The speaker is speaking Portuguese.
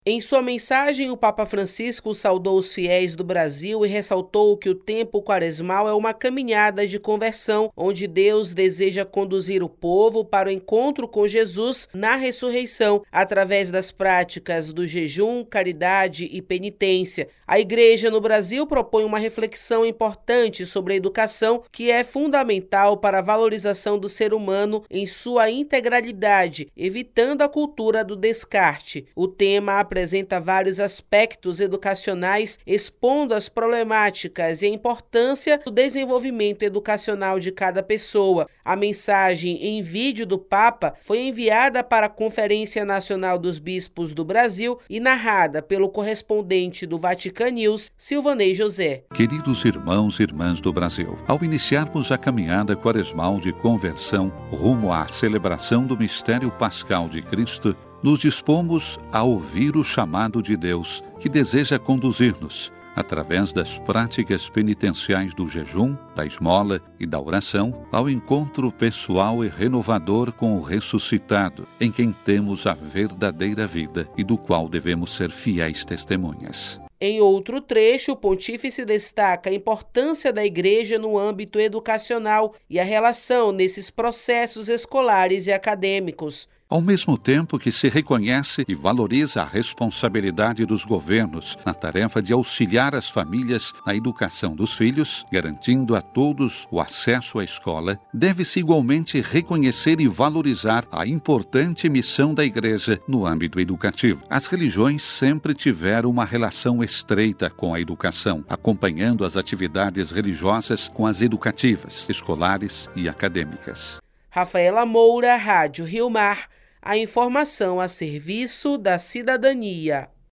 Em sua mensagem, o Papa Francisco saudou os fiéis do Brasil e ressaltou que o tempo quaresmal é uma caminhada de conversão, onde Deus deseja conduzir o povo para o encontro com Jesus na ressurreição, através das práticas do jejum, caridade e penitência. A Igreja no Brasil propõe uma reflexão importante sobre a educação, que é fundamental para a valorização do ser humano em sua integralidade, evitando a cultura do descarte. O tema apresenta vários aspectos educacionais, expondo as problemáticas e a importância do desenvolvimento educacional de cada pessoa. A mensagem em vídeo do Papa foi enviada para a Conferência Nacional dos Bispos do Brasil e narrada pelo correspondente do Vatican News, Silvanei José. Queridos irmãos e irmãs do Brasil, ao iniciarmos a caminhada quaresmal de conversão rumo à celebração do mistério pascal de Cristo, nos dispomos a ouvir o chamado de Deus, que deseja conduzir-nos, através das práticas penitenciais do jejum, da esmola e da oração, ao encontro pessoal e renovador com o ressuscitado, em quem temos a verdadeira vida e do qual devemos ser fiéis testemunhas. Em outro trecho, o pontífice destaca a importância da Igreja no âmbito educacional e a relação nesses processos escolares e acadêmicos. Ao mesmo tempo que se reconhece e valoriza a responsabilidade dos governos na tarefa de auxiliar as famílias na educação dos filhos, garantindo a todos o acesso à escola, deve-se igualmente reconhecer e valorizar a importante missão da Igreja no âmbito educativo. As religiões sempre tiveram uma relação estreita com a educação, acompanhando as atividades religiosas com as educativas, escolares e acadêmicas. Rafaela Moura, Rádio Rio Mar, a informação a serviço da cidadania.